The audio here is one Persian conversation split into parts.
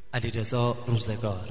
علیرضا روزگار.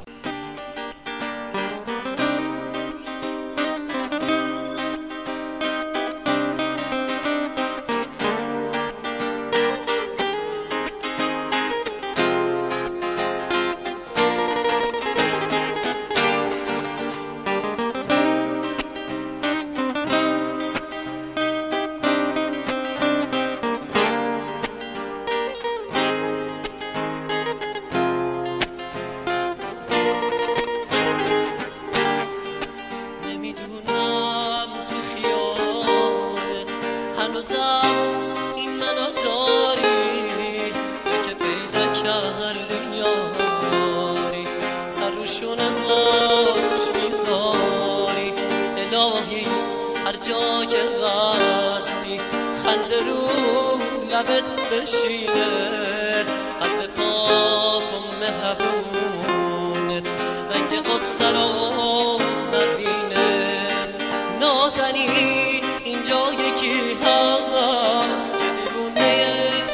هنوزم این منو داری که پیدا کردی یاری سر رو شونه هاش میذاری الهی هر جا که هستی خنده رو لبت بشینه قلب پاک و مهربونت رنگ غصه رو نبینه نازنین اینجا یکی هست که دیوونه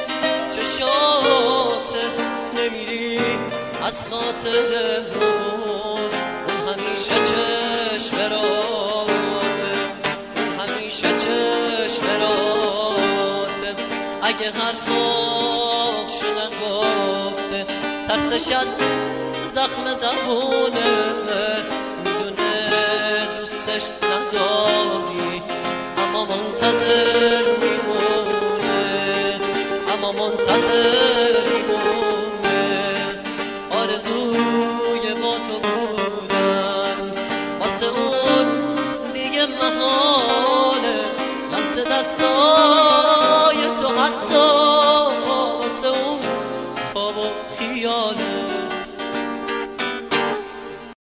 چشاته نمیری از خاطر اون همیشه چشم راته اون همیشه چشم راته اگه حرفاشو نگفته ترسش از زخم زبونه میدونه دوستش نداری اما منتظر میمونه اما منتظر میمونه آرزوی با تو بودن واسه اون دیگه محاله لمس دستای تو حتی